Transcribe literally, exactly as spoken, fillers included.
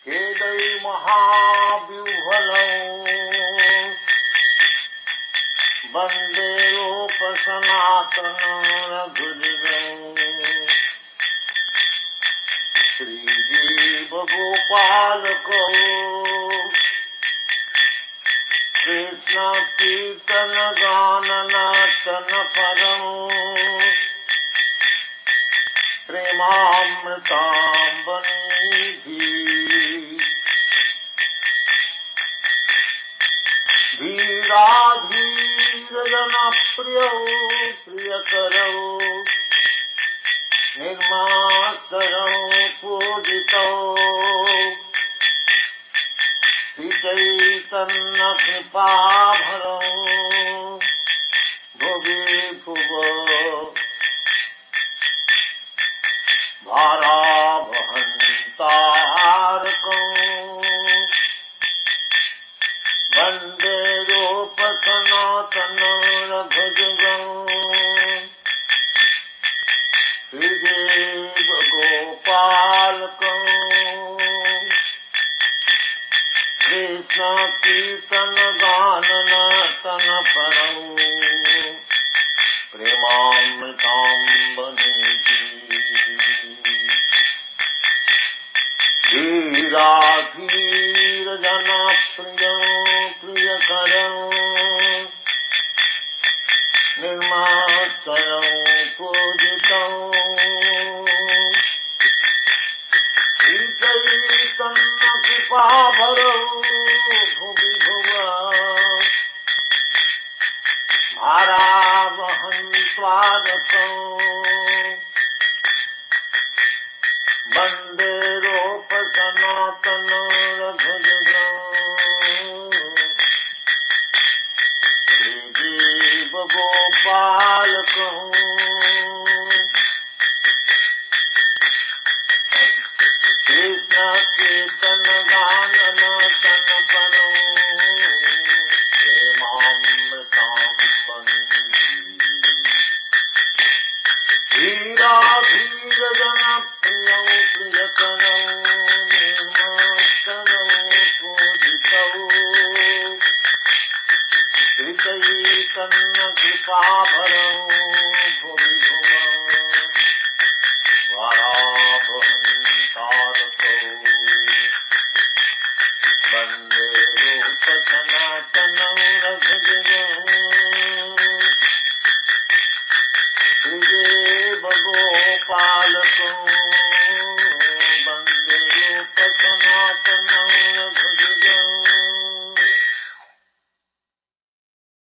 खेदै महाव्यूहलौ वन्दे रूपसनातन रघुजगौ श्रीजीव गोपालकौ कृष्ण कीर्तन गान नर्तन परौ प्रेमामृताम्बनिधि धीराधीर जनप्रियौ प्रियकरौ निर्मातरौ पूजितौ श्रीचैतन्य कृपाभरौ भुवि भुव भारावहन्तारकौ वन्दे रूपसनातन रघुजगौ श्रीदेव गोपालकौ कृष्ण कीर्तन गान नर्तन परौ प्रेमामृताम्बनिधि धीराधीर जनप्रियौ प्रियकरौ निर्मातरौ पूजितौ श्रीचैतन्य कृपाभरौ भुवि भुव भारावहन्त्वारकौ वन्दे रूपसनातन रघुजगौ श्रीजीव गोपालकौ कृष्ण कीर्तन गान नर्तन परौ प्रेमामृताम्बनिधि धीराधीर जनप्रियौ